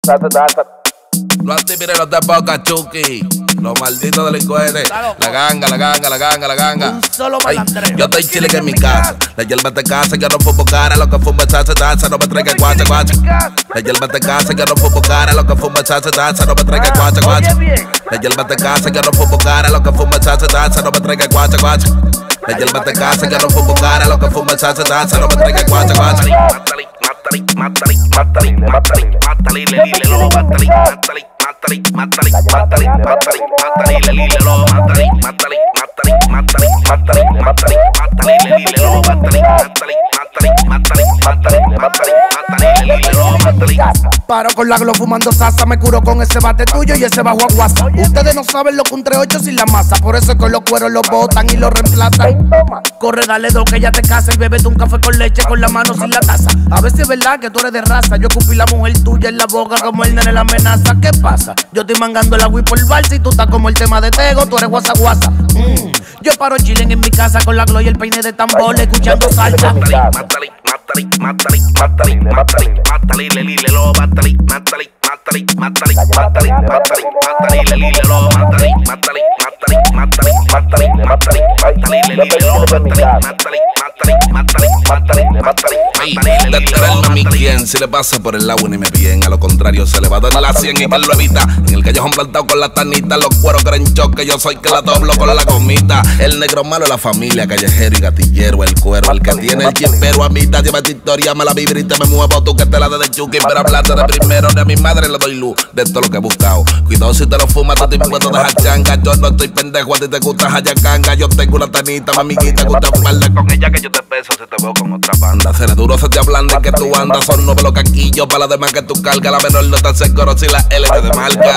Los antipireros de Boca Chucky, los malditos delincuentes, la ganga. Un solo malandreo. Yo estoy chile que en mi casa, la hierba te casa, yo no fumo cara, lo que fumo es taza, no me traiga guacha. La hierba te casa, yo no fumo cara, lo que fumo es taza, no me traiga guacha. La hierba te casa, yo no fumo cara, lo que fumo es taza, no me traiga guacha. La hierba te casa, yo no fumo cara, lo que fumo es taza, no me traiga guacha. Paro con la glo fumando sasa, me curo con ese bate tuyo y ese bajo aguasa. Ustedes no saben lo que un 3-8 sin la masa, por eso es que los cueros los botan y los reemplazan. Corre, dale dos que ya te casa y bébete un café con leche con la mano sin la taza. A ver si es verdad que tú eres de raza, yo escupí la mujer tuya en la boca como el nene la amenaza. ¿Qué pasa? Yo estoy mangando el agua y por el balsa y tú estás como el tema de Tego, tú eres guasa. Yo paro chilling en mi casa con la glo y el peine de tambor escuchando salsa. Mi quien si le pasa por el agua ni me bien, a lo contrario se le va a dar la 100 y que lo evita. En el callejón plantado con la tanita, los cueros creen choque, yo soy que la doblo con la gomita. El negro malo de la familia, callejero y gatillero, el cuero, el que tiene el chispero a mitad, lleva esta historia, me la vibrita, me muevo, tú que te la de Chucky, pero hablarte de primero, ni a mi madre le doy luz de todo lo que he buscado. Cuidado si te lo fumas, tú te puedo dejar changa, yo no estoy pendejo, a ti te gusta jayacanga, yo tengo una tanita, mamiguita, gusta fumarle con ella que yo te peso, si te veo con otra banda. Seré duro, se te ablanda que tú andas, son 9 los caquillos, para las demás que tú cargas, la menor no te hace coro si la L te demarca.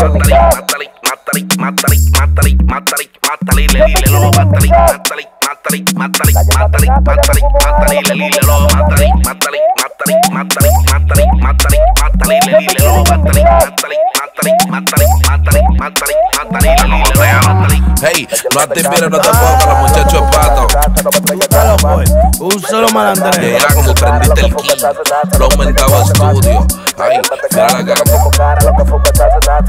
Hey, no antipireros no te pongas, los muchachos es pato. Un solo malandreo. De Ángel, prendiste el key, lo aumentaba estudio. Ay, mira la gama.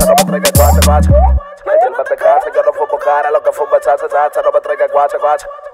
Yo no fumo cara, lo que fumo es taza, no me traiga guacha.